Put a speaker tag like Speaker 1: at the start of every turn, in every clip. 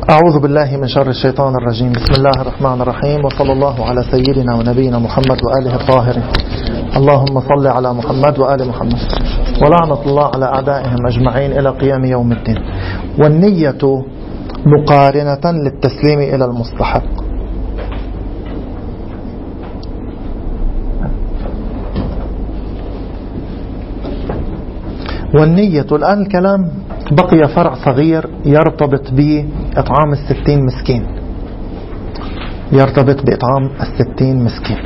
Speaker 1: أعوذ بالله من شر الشيطان الرجيم. بسم الله الرحمن الرحيم، وصلى الله على سيدنا ونبينا محمد وآله الطاهرين. اللهم صل على محمد وآل محمد، ولعنة الله على أعدائهم أجمعين إلى قيام يوم الدين. والنية مقارنة للتسليم إلى المستحق. والنية الآن الكلام بقي فرع صغير يرتبط بإطعام 60 مسكين، يرتبط بإطعام 60 مسكين.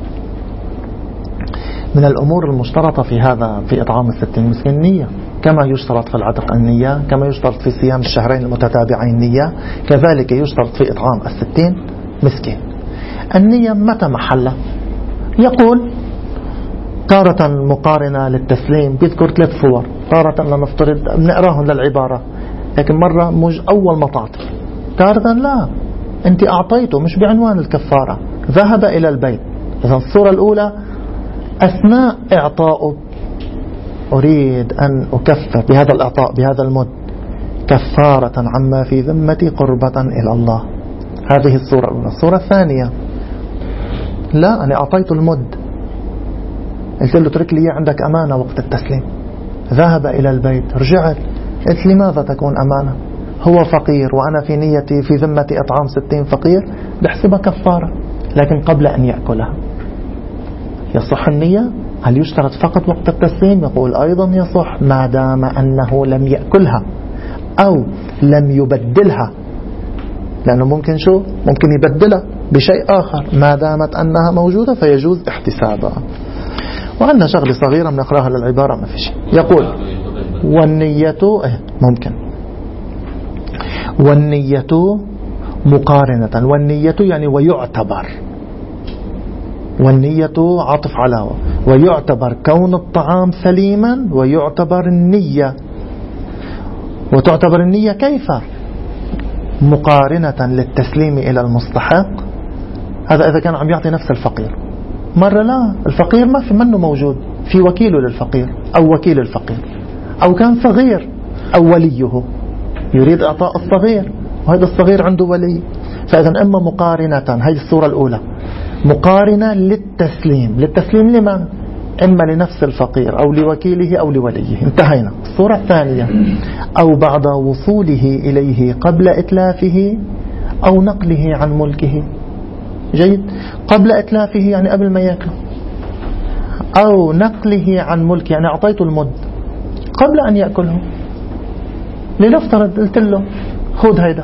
Speaker 1: من الأمور المشترطة في إطعام 60 مسكين النية، كما يشترط في العتق النية، كما يشترط في صيام الشهرين المتتابعين النية، كذلك يشترط في إطعام 60 مسكين. النية متى محلها؟ يقول تارة مقارنة للتسليم، بيذكر 3 صور، تارة لنفترض بنقراهم للعبارة، لكن مرة أول ما تعطي، تارة لا، أنت أعطيته مش بعنوان الكفارة، ذهب إلى البيت. إذن الصورة الأولى أثناء إعطائه أريد أن أكفر بهذا الإعطاء بهذا المد كفارة عما في ذمتي قربة إلى الله. هذه الصورة الأولى. الصورة الثانية لا، أنا أعطيته المد، قلت له اترك لي عندك أمانة وقت التسليم، ذهب إلى البيت، رجعت قلت لماذا تكون أمانة؟ هو فقير وأنا في نيتي في ذمتي إطعام 60 فقير، بحسبها كفارة، لكن قبل أن يأكلها. يصح النية؟ هل يشترط فقط وقت التسليم؟ يقول أيضا يصح ما دام أنه لم يأكلها أو لم يبدلها، لأنه ممكن ممكن يبدلها بشيء آخر، ما دامت أنها موجودة فيجوز احتسابها. وعندنا شغلة صغيرة بنقراها للعبارة ما في شيء. يقول والنية ممكن، والنية مقارنة، والنية يعني ويعتبر، والنية عطف على ويعتبر كون الطعام سليما، ويعتبر النية، وتعتبر النية كيف؟ مقارنة للتسليم إلى المستحق. هذا إذا كان عم يعطي نفس الفقير. مرة لا، الفقير ما في منه موجود، في وكيله للفقير أو وكيل الفقير، أو كان صغير أو وليه يريد إعطاء الصغير، وهذا الصغير عنده ولي. فإذا إما مقارنة، هذه الصورة الأولى، مقارنة للتسليم لمن؟ إما لنفس الفقير أو لوكيله أو لوليه، انتهينا. الصورة الثانية أو بعد وصوله إليه قبل إتلافه أو نقله عن ملكه. جيد، قبل إتلافه يعني قبل ما يأكل، أو نقله عن ملكه يعني أعطيته المد قبل أن يأكله. لنفترض قلت له خذ هيدا،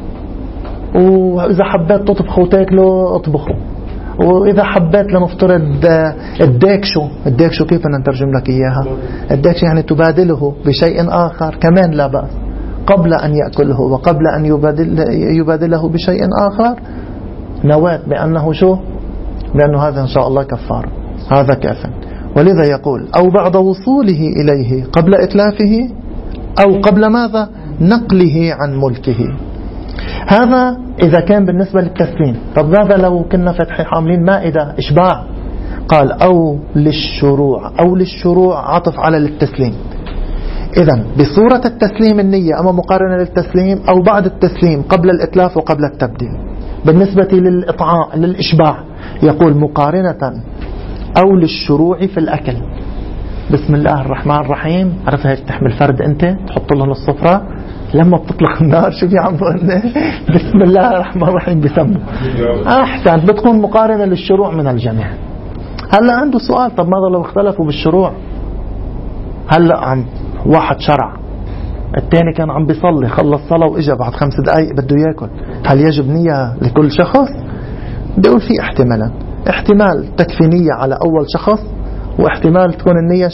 Speaker 1: وإذا حبيت تطبخه وتاكله اطبخه، وإذا حبيت لنفترض الديكشو كيف نترجم لك إياها؟ الديكشو يعني تبادله بشيء آخر كمان لا بأس، قبل أن يأكله وقبل أن يبادله بشيء آخر، نوات بأنه بأنه هذا إن شاء الله كفار، هذا كافٍ. ولذا يقول أو بعد وصوله إليه قبل إتلافه أو قبل ماذا؟ نقله عن ملكه. هذا إذا كان بالنسبة للتسليم. طب ماذا لو كنا فتح حاملين مائدة إشباع؟ قال أو للشروع عطف على للتسليم. إذن بصورة التسليم النية، أما مقارنة للتسليم أو بعد التسليم قبل الإتلاف وقبل التبديل. بالنسبة للإطعاء للإشباع يقول مقارنة أو للشروع في الأكل. بسم الله الرحمن الرحيم، عرف هيك تحمل فرد أنت تحط له الصفرة لما بتطلق النار، شو في عم بسم الله الرحمن الرحيم بسمه أحسن، بتكون مقارنة للشروع من الجميع. هلأ عنده سؤال، طب ماذا لو اختلفوا بالشروع؟ هلأ عم واحد شرع، الثاني كان عم بيصلي، خلص صلاة وإجا بعد 5 دقائق بده يأكل، هل يجب نية لكل شخص؟ بيقول في احتمال تكفي نية على أول شخص، واحتمال تكون النية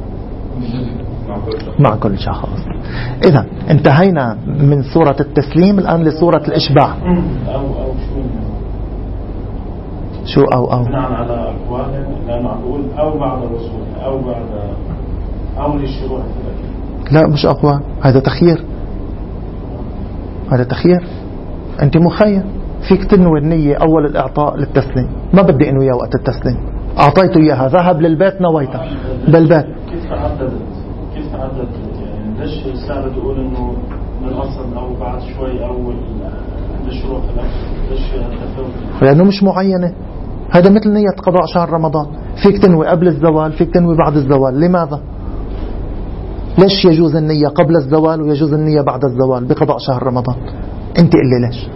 Speaker 1: مع كل شخص. إذا انتهينا من صورة التسليم، الآن لصورة الإشباع. شو أو
Speaker 2: بناء على أقوال، لأنه أقول أو بعد الوصول أو للشروع.
Speaker 1: لا مش أقوال، هذا تخيير، أنت مخير، فيك تنوي النية أول الإعطاء للتسليم، ما بدي إنه إياه وقت التسليم، أعطيته إياها ذهب للبيت نويته بالبيت.
Speaker 2: كيف تعددت يعني ليش السابق تقول إنه من الأصل أو بعد شوي أو عند الشروق ليش التفاوت؟
Speaker 1: لأنه مش معينة. هذا مثل نية قضاء شهر رمضان، فيك تنوي قبل الزوال، فيك تنوي بعد الزوال. لماذا؟ ليش يجوز النية قبل الزوال ويجوز النية بعد الزوال بقضاء شهر رمضان؟ انت قل لي ليش؟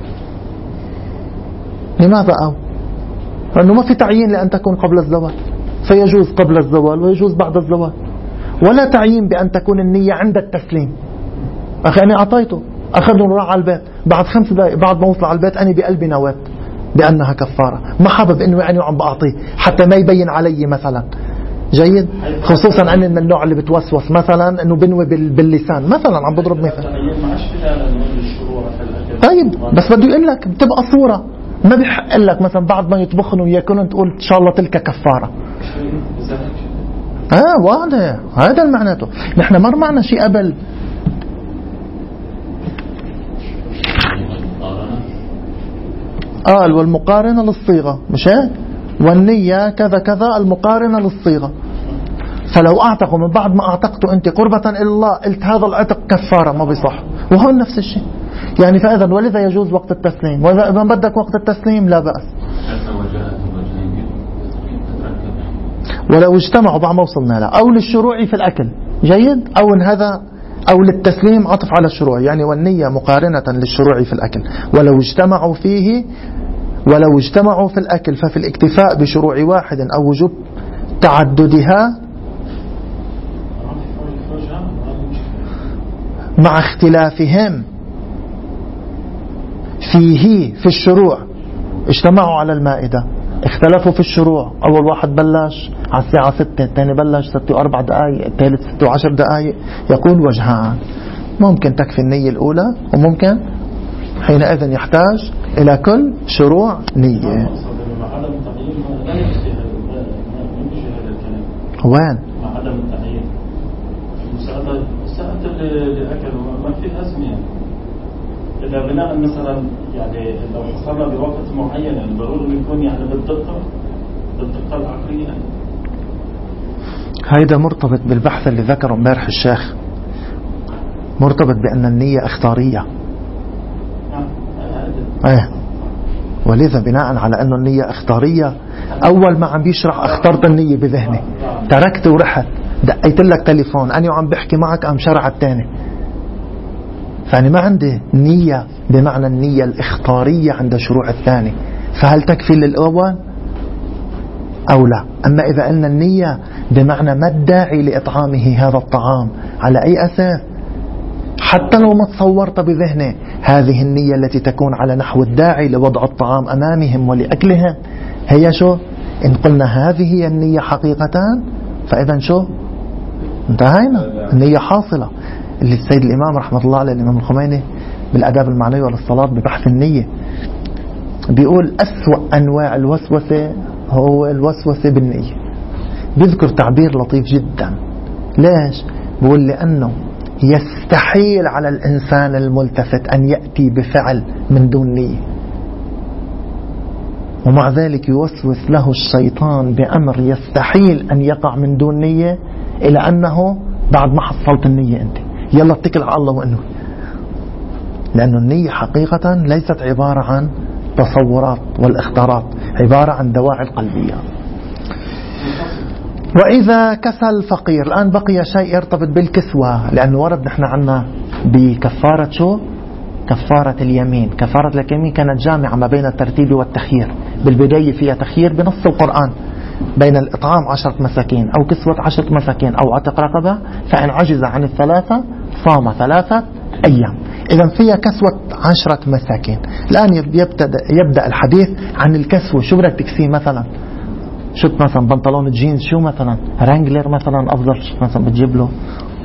Speaker 1: لماذا؟ أو لأنه ما في تعيين لأن تكون قبل الزوال، فيجوز قبل الزوال ويجوز بعد الزوال، ولا تعيين بأن تكون النية عند التسليم. أخي أنا أعطيته، أخذه وراح على البيت، بعد 5 دقائق بعد ما وصل على البيت أنا بقلبي نويت بأنها كفارة، ما حابب إنه يعني عم بعطيه حتى ما يبين علي مثلا. جيد، خصوصا أنا من النوع اللي بتوسوس مثلا إنه بنوي باللسان مثلا، عم بضرب مثل. طيب بس بده يقول لك بتبقى صورة، ما بيحق لك مثلا بعد ما يطبخن وياكلن تقول إن شاء الله تلك كفارة. واضح، هذا المعناته. نحن ما معنا شيء قبل. والمقارنة للصيغة، مش هيك؟ والنية كذا كذا المقارنة للصيغة. فلو اعتقوا من بعد ما اعتقتوا انت قربة الى الله قلت هذا العتق كفارة، ما بيصح. وهون نفس الشيء يعني. فاذا ولذا يجوز وقت التسليم، واذا بدك وقت التسليم لا بأس. ولو اجتمعوا بعد ما وصلنا له، او للشروع في الاكل. جيد، او ان هذا او للتسليم عطف على الشروع يعني، والنية مقارنة للشروع في الاكل. ولو اجتمعوا في الاكل ففي الاكتفاء بشروع واحد او وجوب تعددها مع اختلافهم فيه في الشروع. اجتمعوا على المائدة، اختلفوا في الشروع، أول واحد بلش على الساعة 6، الثاني بلش 6:04 دقائق، الثالث 6:10 دقائق. يقول وجهان، ممكن تكفي النية الأولى، وممكن حينئذ يحتاج إلى كل شروع نية. وين؟
Speaker 2: مع عدم التعيين سألت لأكل ما في أزمة. إذا بناء مثلا يعني لو حصلنا بوقت معين ضروري يكون يعني بالدقة العقلية.
Speaker 1: هيدا مرتبط بالبحث اللي ذكره امبارح الشيخ، مرتبط بأن النية اختارية. ولذا بناء على أنه النية اختارية، أول ما عم بيشرح اخترت النية بذهني، تركت ورحت دقيت لك تليفون أنا وعم بحكي معك أم شرع الثاني. فأنا ما عندي نية بمعنى النية الاختارية عند شروع الثاني، فهل تكفي للأول أو لا؟ أما إذا قلنا النية بمعنى ما الداعي لإطعامه هذا الطعام، على أي أساس؟ حتى لو ما تصورت بذهني هذه النية التي تكون على نحو الداعي لوضع الطعام أمامهم ولأكلهم، هي شو؟ إن قلنا هذه هي النية حقيقة فإذا شو؟ انتهينا، النية حاصلة. اللي السيد الإمام رحمة الله عليه الإمام الخميني بالآداب المعنوية للصلاة ببحث النية بيقول أسوأ أنواع الوسوسة هو الوسوسة بالنية. بيذكر تعبير لطيف جدا. ليش؟ بيقول لأنه يستحيل على الإنسان الملتفت أن يأتي بفعل من دون نية، ومع ذلك يوسوس له الشيطان بأمر يستحيل أن يقع من دون نية، إلى أنه بعد ما حصلت النية أنت يلا اتكل على الله وأنه، لأن النية حقيقة ليست عبارة عن تصورات والاختارات، عبارة عن دواعي القلبية. وإذا كسى الفقير، الآن بقي شيء يرتبط بالكسوة، لأنه ورد نحن عنا بكفارة شو؟ كفارة اليمين. كفارة اليمين كانت جامعة ما بين الترتيب والتخيير، بالبداية فيها تخيير بنص القرآن بين الإطعام 10 مساكين أو كسوة 10 مساكين أو عتق رقبة، فإن عجز عن الثلاثة صام 3 أيام. إذن فيها كسوة 10 مساكين. الآن يبدأ الحديث عن الكسوة. شو بدك تكسيه مثلا؟ شو مثلا بنطلون جينز، شو مثلا رانجلر مثلا أفضل، مثلا بتجيب له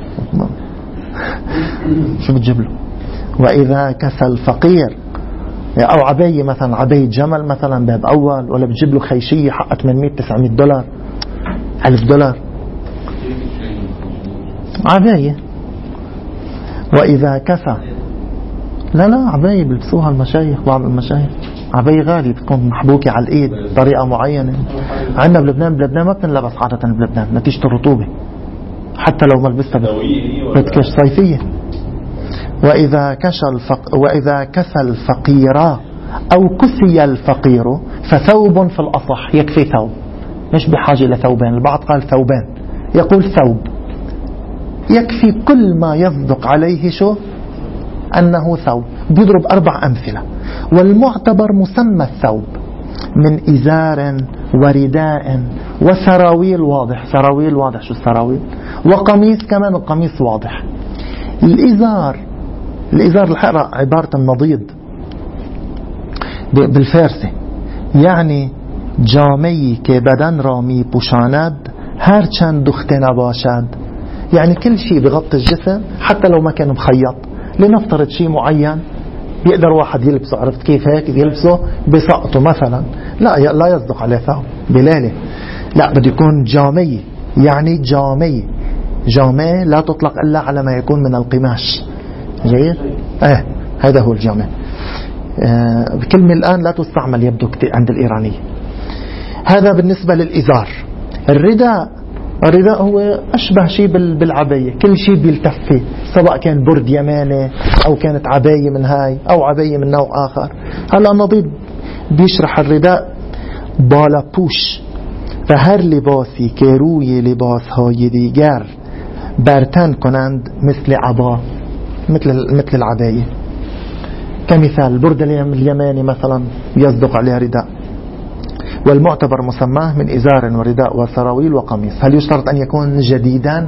Speaker 1: شو بتجيب له؟ وإذا كسى الفقير، أو عباية مثلا، عباية جمل مثلا باب أول، ولا بتجيب له خيشية حقها 800-900 دولار 1000 دولار عباية. وإذا كسى، لا عباية بلبسوها المشايخ، بعض المشايخ عباية غالية بتكون محبوكة على الإيد بطريقة معينة. عندنا بلبنان ما بتنلبس عادة بلبنان نتيجة الرطوبة، حتى لو ما لبستها بتكش صيفية. وإذا كسى الفقير أو كسي الفقير فثوب في الأصح، يكفي ثوب، مش بحاجة لثوبين. البعض قال ثوبين، يقول ثوب يكفي كل ما يصدق عليه شو أنه ثوب. بيضرب 4 أمثلة. والمعتبر مسمى الثوب من إزار ورداء وسراويل، واضح سراويل، واضح شو السراويل، وقميص كمان، القميص واضح. الإزار الحقيقة عبارة النضيد بالفارسي، يعني جامعی که بدن را می پوشاند هر چند دخته نباشد، يعني كل شيء بغطي الجسم حتى لو ما كان مخيط. لنفترض شيء معين بيقدر واحد يلبسه، عرفت كيف، هيك يلبسه بسقطه مثلا، لا يصدق عليه ثوب بليلة، لا بده يكون جامعي، يعني جامع لا تطلق إلا على ما يكون من القماش. جيد، هذا هو الجامع. بكلمة الآن لا تستعمل يبدو كتير عند الإيرانية. هذا بالنسبة للإزار. الرداء هو أشبه شيء بالعباية، كل شيء بيلتف فيه، سواء كان برد يماني أو كانت عباية من هاي أو عباية من نوع آخر. هلا النضيد بيشرح الرداء بالا پوش و هر لباسی که روی لباسهای دیگر برتن کنند مثل عبا، مثل العباية. كمثال البرد اليماني مثلا يصدق عليها رداء. والمعتبر مسماه من إزار ورداء وسراويل وقميص. هل يشترط أن يكون جديدا؟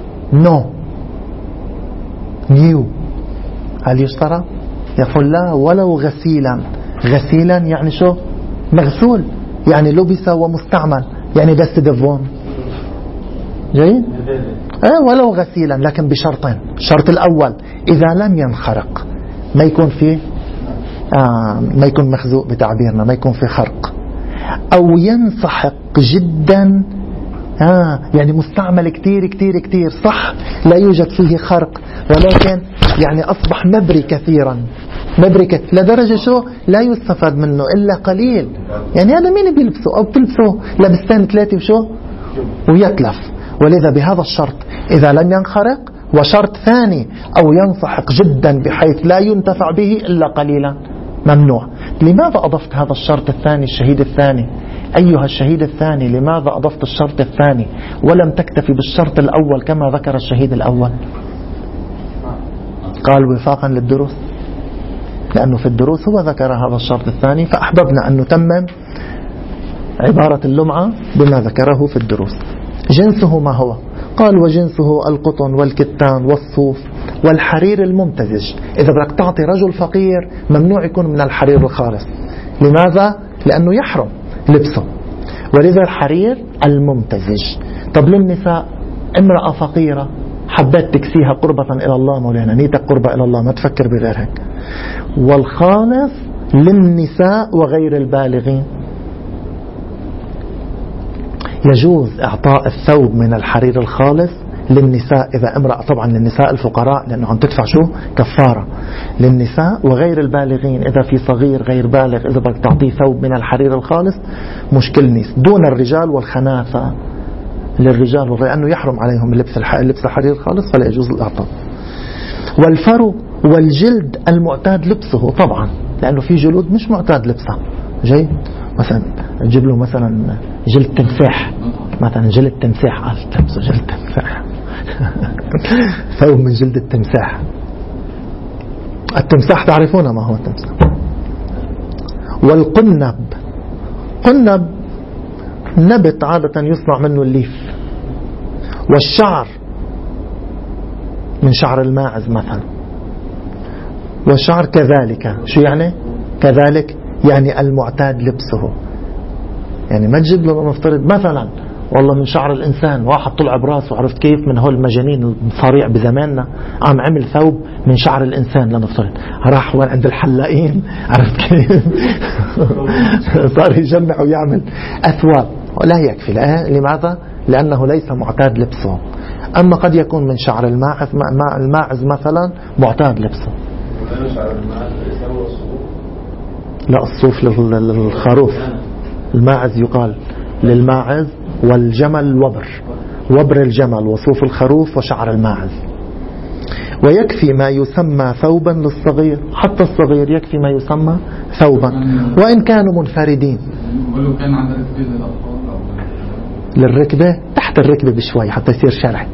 Speaker 1: نيو. هل يشترط؟ يقول لا، ولو غسيلا يعني شو؟ مغسول، يعني لبس ومستعمل، يعني بس دفون. جيد؟ ولو غسيلا، لكن بشرطين. الشرط الأول إذا لم ينخرق، ما يكون فيه ما يكون مخزوق بتعبيرنا، ما يكون فيه خرق، أو ينسحق جدا، يعني مستعمل كتير صح، لا يوجد فيه خرق، ولكن يعني أصبح مبري كثيرا، لدرجة شو لا يستفاد منه إلا قليل. يعني هذا مين بيلبسه أو بتلبسه لبستين 3 وشو ويتلف. ولذا بهذا الشرط إذا لم ينخرق، وشرط ثاني أو ينسحق جدا بحيث لا ينتفع به إلا قليلا، ممنوع. لماذا أضفت هذا الشرط الثاني، الشهيد الثاني؟ أيها الشهيد الثاني، لماذا أضفت الشرط الثاني ولم تكتفي بالشرط الأول كما ذكر الشهيد الأول؟ قال وفاقا للدروس، لأنه في الدروس هو ذكر هذا الشرط الثاني، فأحببنا أن نتمم عبارة اللمعة بما ذكره في الدروس. جنسه ما هو؟ قال وجنسه القطن والكتان والصوف والحرير الممتزج. إذا بدك تعطي رجل فقير ممنوع يكون من الحرير الخالص. لماذا؟ لأنه يحرم لبسه، ولذا الحرير الممتزج. طب للنساء، امرأة فقيرة حبيت تكسيها قربة إلى الله، مولانا نيتك قربة إلى الله، ما تفكر بغير هيك. والخالص للنساء وغير البالغين. يجوز إعطاء الثوب من الحرير الخالص للنساء إذا امرأة، طبعا للنساء الفقراء لأنه عم تدفع شو كفارة. للنساء وغير البالغين، إذا في صغير غير بالغ إذا بدك تعطيه ثوب من الحرير الخالص مشكل نيس. دون الرجال والخناثة للرجال، لأنه يحرم عليهم لبس الحرير الخالص فلا يجوز الإعطاء. والفرو والجلد المعتاد لبسه، طبعا لأنه في جلود مش معتاد لبسها. جيد، مثلا نجيب له مثلا جلد تمساح، مثلا جلد تمساح، تلبسه جلد تمساح ثوب من جلد التمساح. التمساح تعرفون ما هو التمساح. والقنب، قنب نبت عادة يصنع منه الليف. والشعر من شعر الماعز مثلا. والشعر كذلك، شو يعني كذلك؟ يعني المعتاد لبسه. يعني ما تجيب له نفترض مثلا والله من شعر الإنسان، واحد طلع براسه، عرفت كيف، من هول المجانين الصريع بزماننا قام عمل ثوب من شعر الإنسان لنفترض، راح وين عند الحلاقين، عرفت كيف صار يجمع ويعمل أثواب، ولا يكفي. لماذا؟ لأنه ليس معتاد لبسه. أما قد يكون من شعر الماعز مثلا معتاد لبسه. لا، الصوف للخروف، الماعز يقال للماعز، والجمل وبر الجمل، وصوف الخروف وشعر الماعز. ويكفي ما يسمى ثوبا للصغير، حتى الصغير يكفي ما يسمى ثوبا وإن كانوا منفردين.
Speaker 3: ولو كان عند ركبة للأطفال أو
Speaker 1: للركبة، تحت الركبة بشوي حتى يصير شرعي.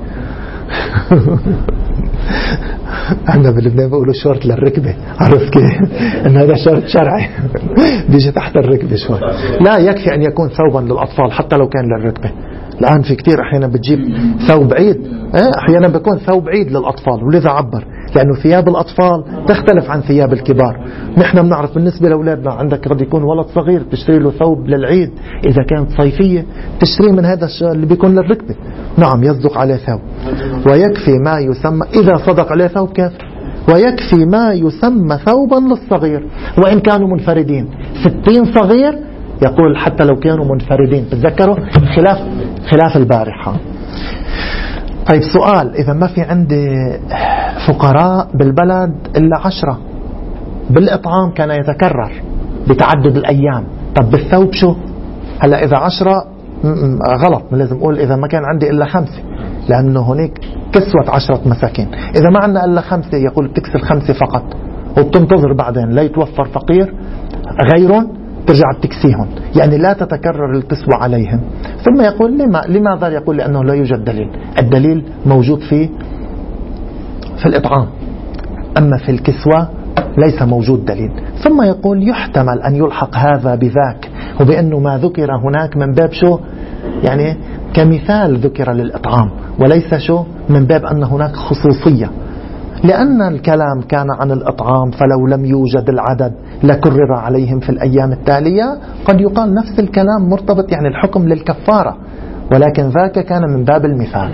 Speaker 1: عندنا بلبنان بيقولوا شورت للركبة، عرفت كيف؟ إن هذا شورت شرعي بيجي تحت الركبة شوي. لا، يكفي أن يكون ثوبا للأطفال حتى لو كان للركبة. الآن في كتير أحيانا بتجيب ثوب عيد، أحيانا بيكون ثوب عيد للأطفال، ولذا عبر لأنه ثياب الأطفال تختلف عن ثياب الكبار. نحن بنعرف بالنسبة لأولادنا عندك قد يكون ولد صغير تشتري له ثوب للعيد، إذا كانت صيفية تشتري من هذا اللي بيكون للركبة. نعم يصدق عليه ثوب. ويكفي ما يسمى، إذا صدق عليه ثوب كافر. ويكفي ما يسمى ثوبا للصغير وإن كانوا منفردين. 60 صغير يقول حتى لو كانوا منفردين. تتذكروا خلاف البارحة. طيب سؤال، إذا ما في عندي فقراء بالبلد إلا 10، بالإطعام كان يتكرر بتعدد الأيام. طب بالثوب شو؟ هلأ إذا 10 غلط، لازم أقول إذا ما كان عندي إلا 5، لأنه هناك كسوة 10 مساكين. إذا ما عندنا إلا 5 يقول بتكسل 5 فقط، وبتنتظر بعدين لا يتوفر فقير غيرهم ترجع تكسيهم، يعني لا تتكرر الكسوة عليهم. ثم يقول لماذا؟ يقول لأنه لا يوجد دليل. الدليل موجود في الإطعام، أما في الكسوة ليس موجود دليل. ثم يقول يحتمل أن يلحق هذا بذاك، وبأنه ما ذكر هناك من باب شو؟ يعني كمثال ذكر للإطعام، وليس شو من باب أن هناك خصوصية، لأن الكلام كان عن الإطعام، فلو لم يوجد العدد لكرر عليهم في الأيام التالية. قد يقال نفس الكلام مرتبط، يعني الحكم للكفارة، ولكن ذاك كان من باب المثال.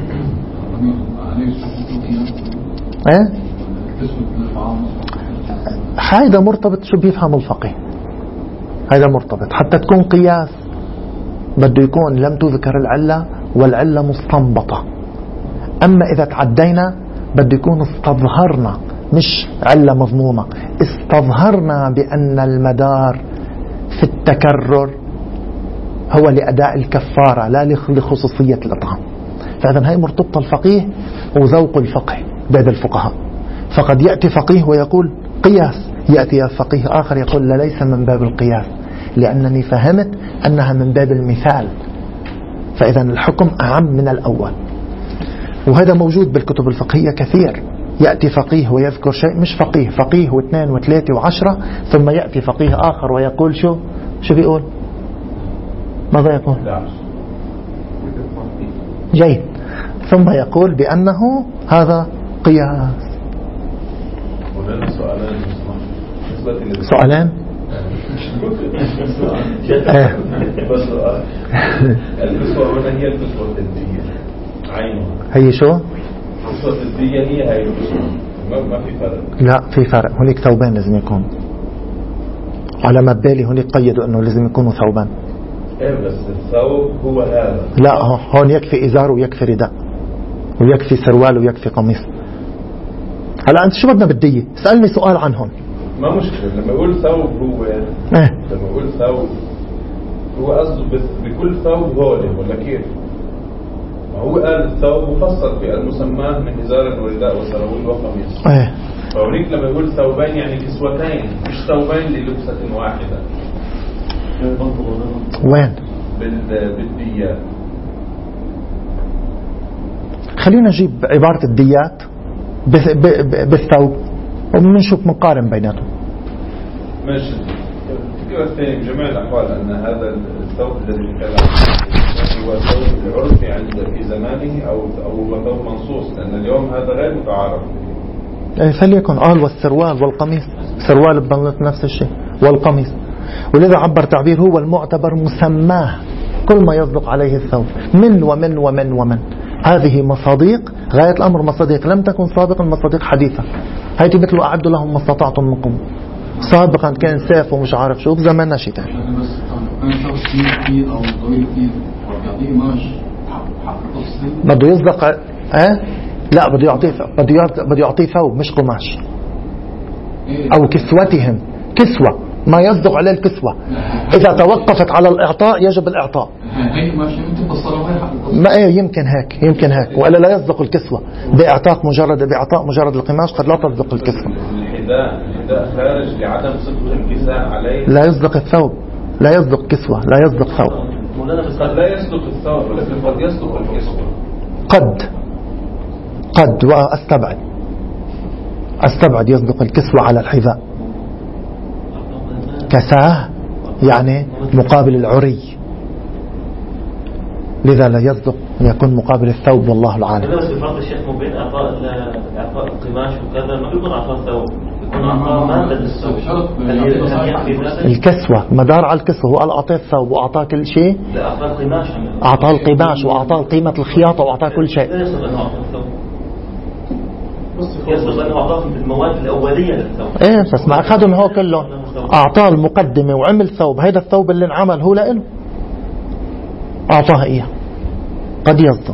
Speaker 1: ايه هذا مرتبط، شو بيفهم الفقيه؟ هذا مرتبط حتى تكون قياس، بده يكون لم تذكر العلة والعلة مستنبطة. أما إذا تعدينا بده يكون استظهرنا، مش علة مضمومة، استظهرنا بأن المدار في التكرر هو لأداء الكفارة لا لخصوصية الإطعام. فإذا هي مرتبطة الفقيه وذوق الفقه بين الفقهاء. فقد يأتي فقيه ويقول قياس، يأتي فقيه آخر يقول لا، ليس من باب القياس، لأنني فهمت أنها من باب المثال. فإذا الحكم أعم من الأول، وهذا موجود بالكتب الفقهية كثير. يأتي فقيه ويذكر شيء، مش فقيه واثنين وثلاثة وعشرة، ثم يأتي فقيه آخر ويقول شو بيقول؟ ماذا يقول؟ جيد. ثم يقول بأنه هذا قياس. سؤالين
Speaker 4: الكسوة هنا هي الكسوة الدية عينها،
Speaker 1: هي شو؟
Speaker 4: الكسوة الدية هي الكسوة، ما في فرق.
Speaker 1: لا في فرق، هناك ثوبان لازم يكون، على ما بالي هناك قيدوا انه لازم يكونوا ثوبان.
Speaker 4: ايه بس الثوب هو هذا. لا
Speaker 1: هون يكفي ازار ويكفي رداء ويكفي سروال ويكفي قميص. هلا انت شو بدنا بالدية؟ اسألني سؤال عنهم.
Speaker 4: ما مشكلة. لما يقول ثوب هو لما يقول ثوب هو قصده بكل ثوب هولي ولا كيف؟ ما هو قال الثوب مفصل في المسماه من إزار ورداء وسراويل وقميص. فهونيك لما يقول ثوبين يعني كسوتين، مش ثوبين للبسة واحدة.
Speaker 1: وين؟
Speaker 4: بالديات.
Speaker 1: خلينا نجيب عبارة الديات بالثوب وبنشوف مقارن بيناتهم.
Speaker 4: ماشي. الفكرة الثانية بجميع الأحوال أن هذا الثوب الذي كان هو ثوب عرفي في زمانه أو هو ثوب منصوص، لأن اليوم هذا غير متعارف.
Speaker 1: فليكن والسروال والقميص، سروال ببنط نفس الشيء والقميص، ولذا عبر تعبير هو المعتبر مسماه، كل ما يصدق عليه الثوب من ومن ومن ومن. هذه مصاديق، غاية الأمر مصاديق لم تكن سابقا، مصاديق حديثة. هاي مثل أعدوا لهم ما استطعتم من قوة. سابقا كان سيف ومش عارف شو، بزماننا شيء ثاني. بده يصدق لا بده يعطيه ثوب مش قماش، أو كسوتهم، كسوة ما يصدق عليه الكسوة. إذا توقفت على الإعطاء يجب الإعطاء،
Speaker 3: هي ماشي انت تفسرها هي حق
Speaker 1: ما يمكن هيك وإلا لا يصدق الكسوة بإعطاء مجرد القماش قد لا تصدق الكسوة.
Speaker 4: الحذاء خارج لعدم صدق الكساء عليه،
Speaker 1: لا يصدق الثوب، لا يصدق كسوة، لا يصدق ثوب.
Speaker 4: قد لا يصدق الثوب ولكن قد يصدق الكسوة.
Speaker 1: قد وأستبعد يصدق الكسوة على الحذاء. كساه يعني مقابل العري، لذا لا يصدق أن يكون مقابل الثوب، والله العالم.
Speaker 2: بس فرق الشيخ مو بين إعطاء القماش وكذا، ما بيكون إعطاء ثوب، بيكون إعطاء مادة للثوب.
Speaker 1: الكسوة مدار على الكسوة، هو قال أعطيه الثوب وأعطاه كل شيء، أعطاه القماش وأعطاه قيمة الخياطة وأعطاه كل شيء.
Speaker 2: لا يصدق أنه أعطاه الثوب، يصدق أنه أعطاه المواد الأولية للثوب.
Speaker 1: إيه بس ما أخذهم هو كلهم، أعطاه المقدمة وعمل ثوب، هيدا الثوب اللي انعمل هو لإله، أعطاه إياه. قد يصدق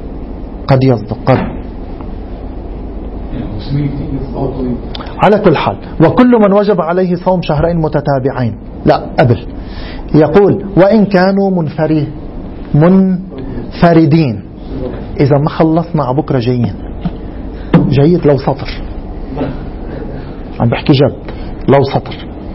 Speaker 1: على كل حال. وكل من وجب عليه صوم شهرين متتابعين، لا قبل يقول وإن كانوا منفردين. إذا ما خلصنا على بكرة جيد لو سطر، عم بحكي جد، لو سطر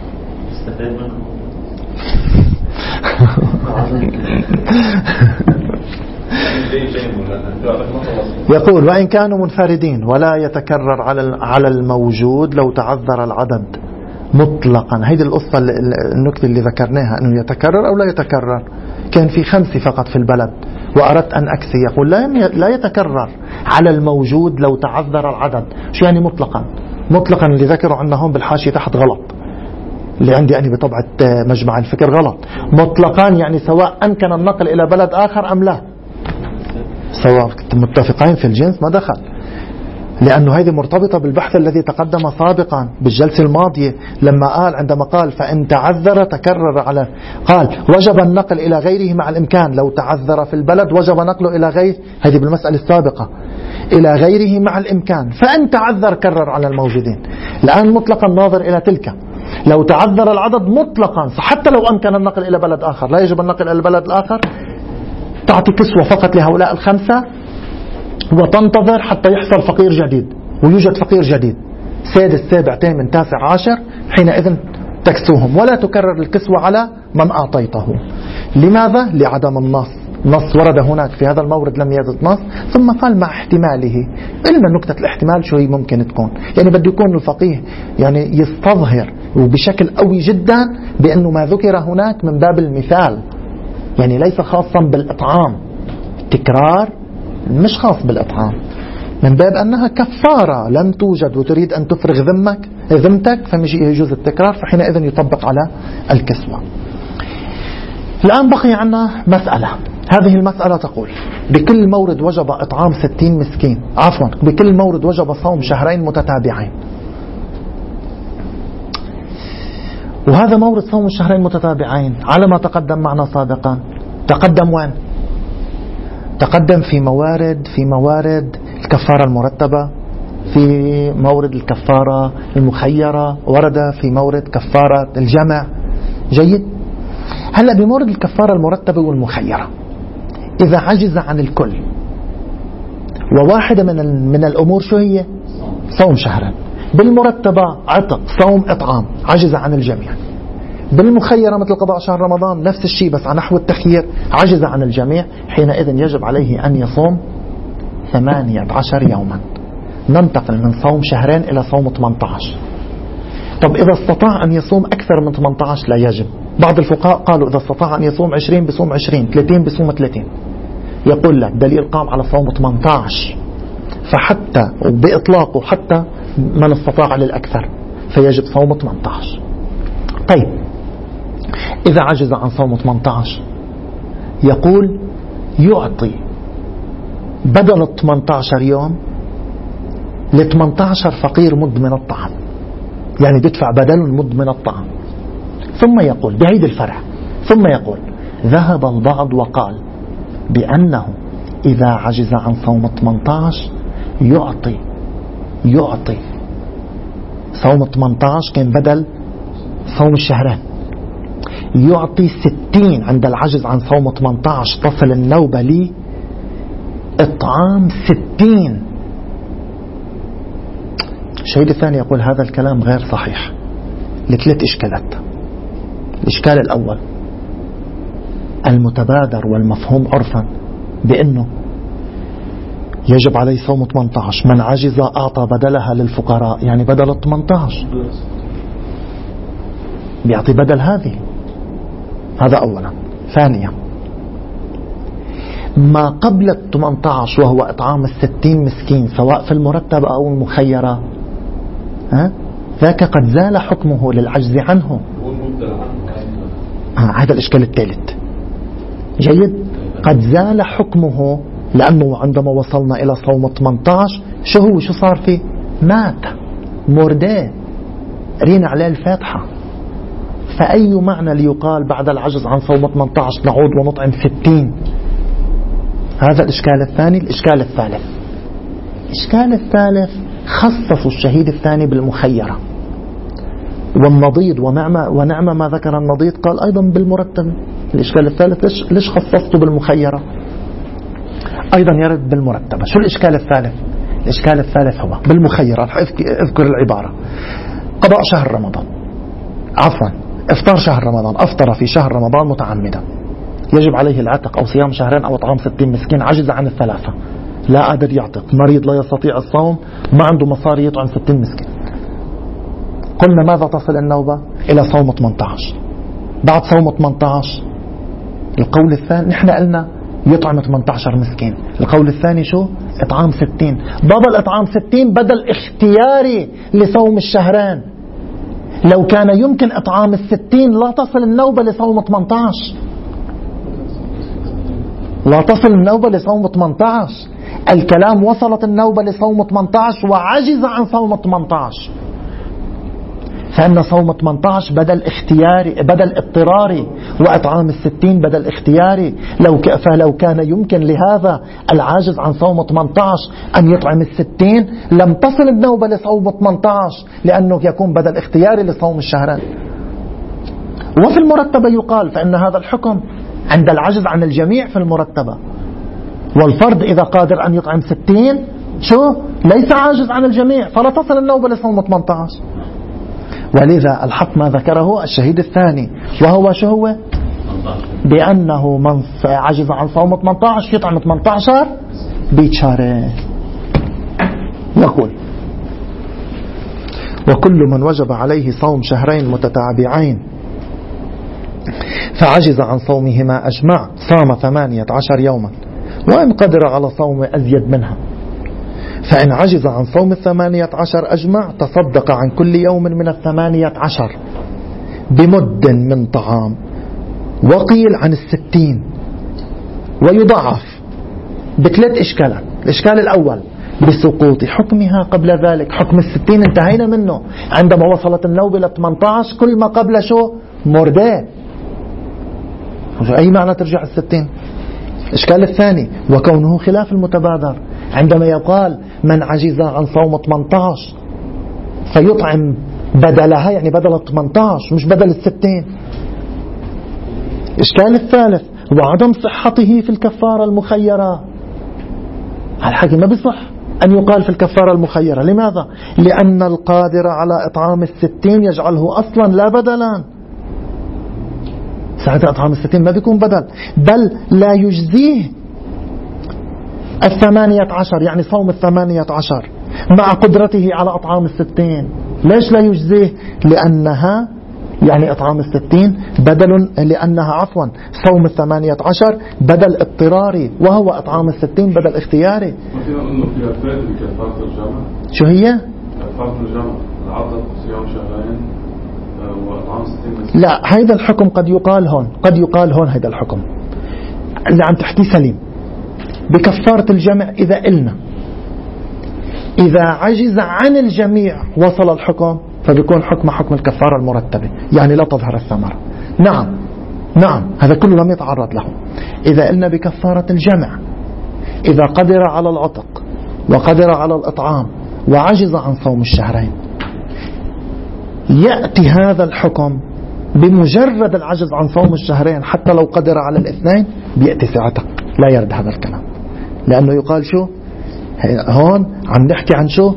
Speaker 1: يقول وإن كانوا منفردين ولا يتكرر على الموجود لو تعذر العدد مطلقا. هيدي القصة النكتة اللي ذكرناها، أنه يتكرر أو لا يتكرر. كان في 5 فقط في البلد وأردت أن أكسي، يقول لا يتكرر على الموجود لو تعذر العدد. شو يعني مطلقا اللي ذكروا عنا هون بالحاشية تحت غلط، اللي عندي أنا بطبعة مجمع الفكر غلط. مطلقا يعني سواء أمكن النقل إلى بلد آخر أم لا، سواء متفقين في الجنس ما دخل، لأنه هذه مرتبطة بالبحث الذي تقدم سابقا بالجلسة الماضية، عندما قال فإن تعذر تكرر على، قال وجب النقل إلى غيره مع الإمكان. لو تعذر في البلد وجب نقله إلى غير، هذه بالمسألة السابقة، إلى غيره مع الإمكان. فإن تعذر كرر على الموجودين. الآن مطلقا ناظر إلى تلك، لو تعذر العدد مطلقا حتى لو أمكن النقل إلى بلد آخر لا يجب النقل إلى البلد الآخر، تعطي كسوة فقط لهؤلاء ال5 وتنتظر حتى يحصل فقير جديد، ويوجد فقير جديد 6 7 8 9 10، حينئذ تكسوهم ولا تكرر الكسوة على من أعطيته. لماذا؟ لعدم نص ورد هناك في هذا المورد لم يرد نص. ثم قال مع احتماله. علما نكتة الاحتمال شو هي ممكن تكون، يعني بده يكون الفقيه يعني يستظهر وبشكل قوي جدا بأنه ما ذكر هناك من باب المثال، يعني ليس خاصا بالإطعام. التكرار مش خاص بالإطعام، من باب أنها كفارة لم توجد وتريد أن تفرغ ذمتك فمش يجوز التكرار، فحينئذ يطبق على الكسوة. الآن بقي عنا مسألة. هذه المسألة تقول بكل مورد وجب إطعام 60 مسكين، عفوا بكل مورد وجب صوم شهرين متتابعين. وهذا مورد صوم الشهرين متتابعين على ما تقدم معنا سابقا. تقدم وين؟ تقدم في موارد الكفارة المرتبة، في مورد الكفارة المخيرة، ورد في مورد كفارة الجمع. جيد. هلأ بمورد الكفارة المرتبة والمخيرة إذا عجز عن الكل، وواحدة من الأمور شو هي؟ صوم شهرين. بالمرتبة عتق، صوم، إطعام، عجز عن الجميع. بالمخيرة مثل قضاء شهر رمضان نفس الشيء بس على نحو التخيير، عجز عن الجميع، حينئذ يجب عليه أن يصوم 18 يوما. ننتقل من صوم شهرين إلى صوم 18. طب إذا استطاع أن يصوم أكثر من 18 لا يجب. بعض الفقهاء قالوا إذا استطاع أن يصوم 20 بصوم 20، 30 بصوم 30. يقول لك دليل قام على صوم 18، فحتى وبإطلاقه حتى من استطاع للأكثر فيجب صوم 18. طيب إذا عجز عن صوم 18 يقول يعطي بدل 18 يوم ل 18 فقير مدمن الطعام، يعني بيدفع بدل مدمن الطعام. ثم يقول بعيد الفرع، ثم يقول ذهب البعض وقال بأنه إذا عجز عن صوم 18 يعطي صوم 18 كان بدل صوم الشهرين، يعطي 60 عند العجز عن صوم 18 تصل النوبة لإطعام 60. الشهيد الثاني يقول هذا الكلام غير صحيح لثلاث إشكالات. الإشكال الأول المتبادر والمفهوم عرفا بأنه يجب عليه صوم 18، من عجز أعطى بدلها للفقراء، يعني بدل 18 بيعطي بدل هذه. هذا أولا. ثانيا ما قبل 18 وهو إطعام 60 مسكين سواء في المرتبة أو المخيرة ذاك قد زال حكمه للعجز عنه. هذا الإشكال الثالث. جيد. قد زال حكمه لأنه عندما وصلنا إلى صوم 18 شو صار فيه؟ مات مرداه رين عليه الفاتحة. فأي معنى ليقال بعد العجز عن صوم 18 نعود ونطعم 60؟ هذا الإشكال الثاني. الإشكال الثالث خصصوا الشهيد الثاني بالمخيرة والنضيد ونعم ما ذكر النضيد قال أيضا بالمرتب. الإشكال الثالث ليش خصصته بالمخيرة؟ أيضا يرد بالمرتبة. شو الإشكال الثالث؟ الإشكال الثالث هو بالمخيرة. اذكر العبارة: قضاء شهر رمضان، عفوا افطار شهر رمضان، أفطر في شهر رمضان متعمدا، يجب عليه العتق أو صيام شهرين أو إطعام 60 مسكين، عجز عن الثلاثة، لا قادر يعتق، مريض لا يستطيع الصوم، ما عنده مصاري يطعم 60 مسكين. قلنا ماذا تصل النوبة؟ إلى صوم 18. بعد صوم 18 القول الثاني نحن قلنا يطعم 18 مسكين. القول الثاني شو؟ إطعام 60. بدل إطعام 60 بدل اختياري لصوم الشهرين. لو كان يمكن إطعام 60 لا تصل النوبة لصوم 18. لا تصل النوبة لصوم 18. الكلام وصلت النوبة لصوم 18 وعجز عن صوم 18. فإن صوم 18 بدل اختياري بدل اضطراري، وإطعام 60 بدل اختياري. فلو كان يمكن لهذا العاجز عن صوم 18 أن يطعم 60 لم تصل النوبة لصوم 18 لأنه يكون بدل اختياري لصوم الشهرين. وفي المرتبة يقال فإن هذا الحكم عند العجز عن الجميع في المرتبة، والفرد إذا قادر أن يطعم 60 شو ليس عاجز عن الجميع فلا تصل النوبة لصوم 18. ولذا الحق ما ذكره الشهيد الثاني وهو شو هو؟ بأنه من عجز عن صوم 18 يطعم 18 بشهرين. يقول: وكل من وجب عليه صوم شهرين متتابعين فعجز عن صومهما أجمع صام 18 يوما، وإن قدر على صوم أزيد منها، فإن عجز عن صوم 18 أجمع تصدق عن كل يوم من 18 بمد من طعام، وقيل عن 60 ويضعف بثلاث إشكالات. الإشكال الأول بسقوط حكمها قبل ذلك. حكم 60 انتهينا منه عندما وصلت النوبة إلى 18، كل ما قبل شو مرداه، أي معنى ترجع 60. الإشكال الثاني وكونه خلاف المتبادر، عندما يقال من عجز عن صوم 18 فيطعم بدلها، يعني بدل 18 مش بدل 60. الإشكال الثالث وعدم صحته في الكفارة المخيرة. الحكي ما بصح أن يقال في الكفارة المخيرة. لماذا؟ لأن القادر على إطعام 60 يجعله أصلا لا بدلا. ساعة إطعام 60 ما بيكون بدل، بل لا يجزيه 18 يعني صوم 18 مع قدرته على إطعام 60. ليش لا يجزيه؟ لأنها يعني إطعام 60 بدل، لأنها عفوا صوم 18 بدل اضطراري وهو إطعام 60 بدل اختياري. شو هي؟ كفارة الجمع العضل صيام شهرين وإطعام 60. لا، هذا الحكم قد يقال هون هذا الحكم اللي عم تحكي سليم بكفارة الجمع. إذا قلنا إذا عجز عن الجميع وصل الحكم فبيكون حكم الكفارة المرتبة، يعني لا تظهر الثمرة. نعم هذا كله لم يتعرض له. إذا قلنا بكفارة الجمع إذا قدر على العتق وقدر على الإطعام وعجز عن صوم الشهرين، يأتي هذا الحكم بمجرد العجز عن صوم الشهرين حتى لو قدر على الاثنين بيأتي في عتق. لا يرد هذا الكلام، لأنه يقال شو هون عم نحكي عن شو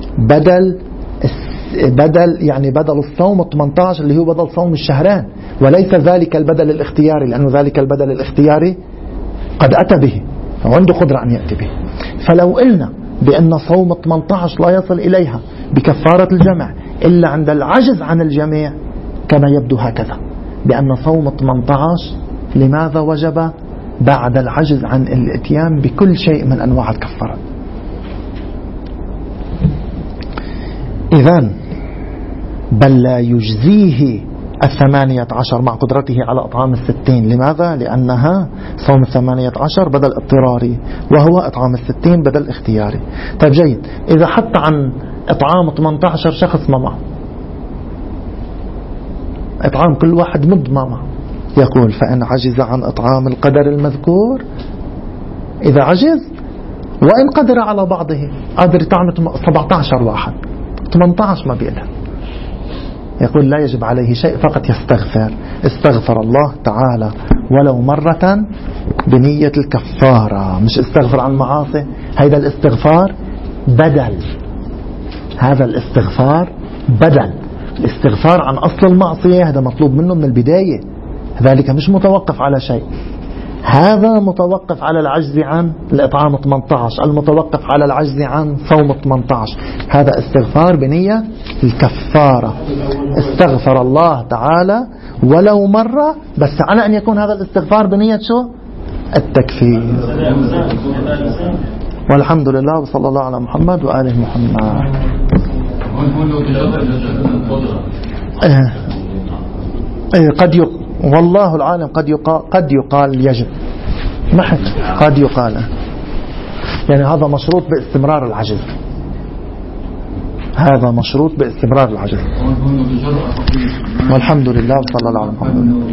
Speaker 1: بدل الصوم 18 اللي هو بدل صوم الشهرين، وليس ذلك البدل الاختياري، لأنه ذلك البدل الاختياري قد أتى به وعنده قدرة أن يأتي به. فلو قلنا بأن صوم 18 لا يصل إليها بكفارة الجمع إلا عند العجز عن الجميع، كما يبدو هكذا، بأن صوم 18 لماذا وجب بعد العجز عن الاتيان بكل شيء من أنواع الكفارة. إذن بل لا يجزيه 18 مع قدرته على إطعام 60. لماذا؟ لأنها صوم 18 بدل اضطراري، وهو إطعام 60 بدل اختياري. طيب جيد، إذا حتى عن إطعام 18 شخص ما معه إطعام كل واحد مد ما معه، يقول فإن عجز عن إطعام القدر المذكور، إذا عجز وإن قدر على بعضه، قادر يطعم 17 واحد 18 ما بيقدر، يقول لا يجب عليه شيء، فقط استغفر الله تعالى ولو مرة بنية الكفارة، مش استغفر عن المعاصي. هذا الاستغفار بدل، هذا الاستغفار بدل الاستغفار عن أصل المعصية، هذا مطلوب منه من البداية، ذلك مش متوقف على شيء، هذا متوقف على العجز عن الإطعام 18، المتوقف على العجز عن صوم 18. هذا استغفار بنية الكفارة، استغفر الله تعالى ولو مرة، بس على أن يكون هذا الاستغفار بنية شو؟ التكفير. والحمد لله وصلى الله على محمد وآله محمد. والله العالم قد يقال يجب، قد يقال، يعني هذا مشروط باستمرار العجز، هذا مشروط باستمرار العجز. والحمد لله وصلى الله على محمد.